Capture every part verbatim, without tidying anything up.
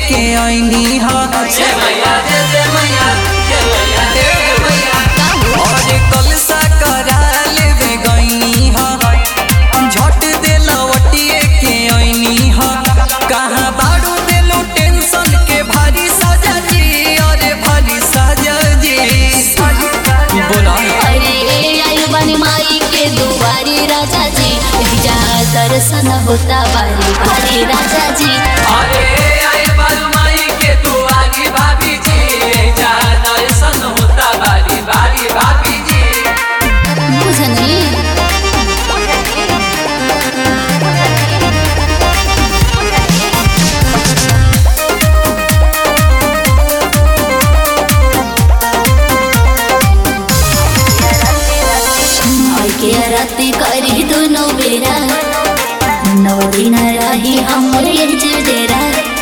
लेके आईनी हा जय मैया जय जय मैया जय मैया जय मैया और कलसा करा लेवे गईनी हा झट दे लवटिए के आईनी हा कहां बाड़ू देलो टेंशन के भारी सजा जी अरे भारी सजा जी बोला अरे आयु बनी माई के दुआरी राजा जी जा दर्शन होता बारी बारी राजा जी अरे आए बालू माई के दुआरी भाभी जी जा दर्शन होता बारी बारी भाभी जी बुझनी के राती करी दोनों बेरा नौ दिन रही हमरे डेरा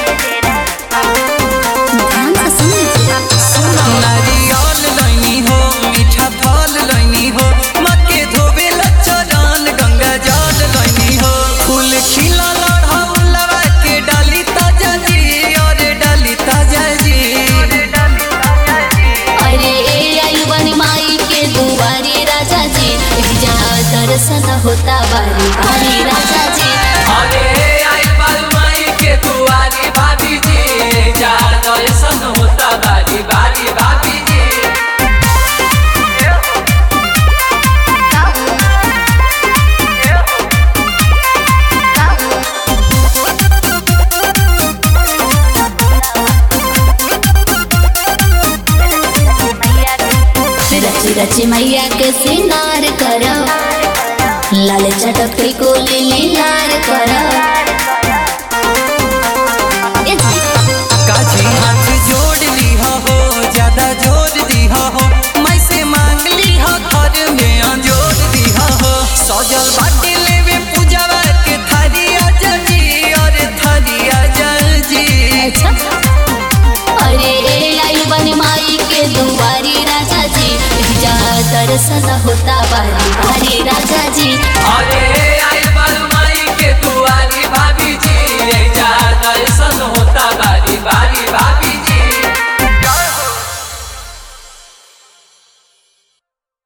ध्यान से सुन नारियल लैनी हो मीठा फल लैनी हो मक्के धोबे लचरान गंगा जल लैनी हो फूल खिला लड़हौलवा के डाली ताजा जी अरे डाली ताजा जी अरे आयु बनी माई के दुआरी राजा जी जा दर्शन होता बारी बारी राजा जी अरे आए बालू माई के दुआरी भाभी जी जा दर्शन होता बारी बारी भाभी जी रची रची मैया के सिंगार करो लाल चटक को